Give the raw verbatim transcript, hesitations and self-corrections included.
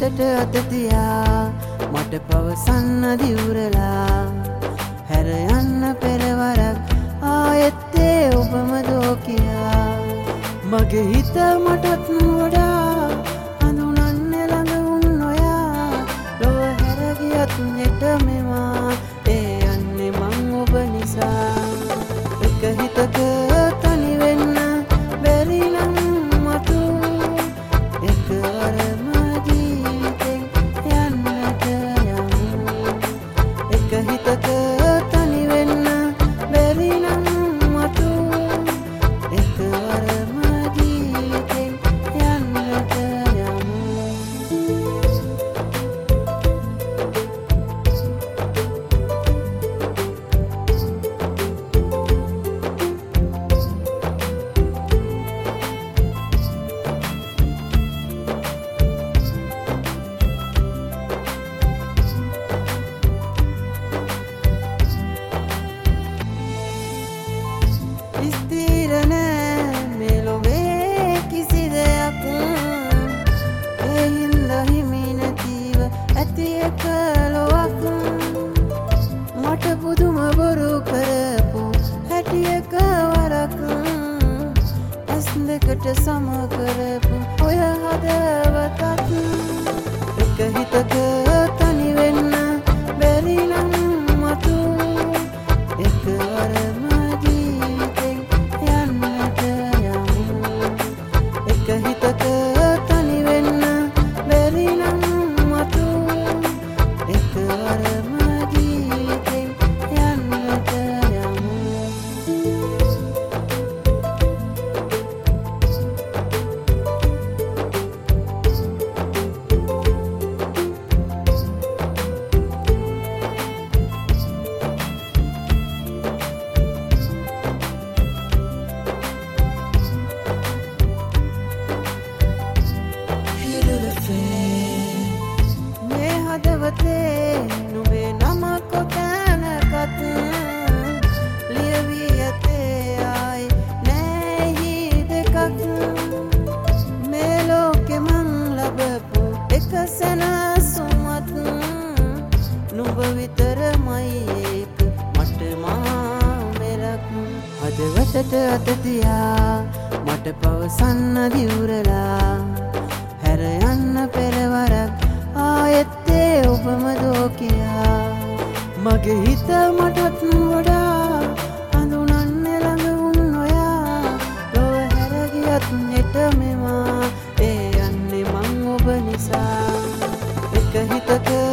වටට අත තියා මට පවසන්න දිවුරලා හැර යන්න පෙරවරක් ආයෙත් ඒ ඔබම දෝ කියා මගේ හිත මටත් වඩා හඳුනන්නේ ළඟ උන් ඔයා ලොව හැර ගියත් නෙට මෙවා ඒ යන්නේ මං ඔබ නිසා එක හිතක තනි වෙන්න බැරි නම් මතු එකවරම ජීවිතෙන් යන්නට යමු එක හිතක තනි වෙන්න බැරි නම් මතු එකවරම ජීවිතෙන් යන්නට යමු ස්ථිර නෑ මේ ලොවේ කිසි දෙයක් ඒ හින්දා හිමි නැතිව ඇති එක ලොවක් මට පුදුම බොරු කරපු හැටි එක වරක් ඇස් දෙකට සම කරපු ඔය හදවතත් එක හිතක තනි වෙන්න බැරි නම් මතු එකවරම හිතක තනි වෙන්න බැරි නම් මතු එකවරම ජීවිතෙන් යන්නට යමු මේ හදවතේ නුඹේ නම කොතැනකත් ලියවී ඇතේ ආයි නැහි දෙකක් මේ ලෝකෙ මං ලබපු එක සැනසුමත් නුඹ විතරමයි ඒක මට මහා මෙරක් හදවතට අත තියා මට පවසන්න දිවුරලා හැර යන්න පෙරවරක් ආයෙත් ඒ ඔබම දෝ කියා මගේ හිත මටත් වඩා හඳුනන්නේ ළඟ උන් ඔයා ලොව හැර ගියත් නෙට මෙවා ඒ යන්නේ මං ඔබ නිසා එක හිතක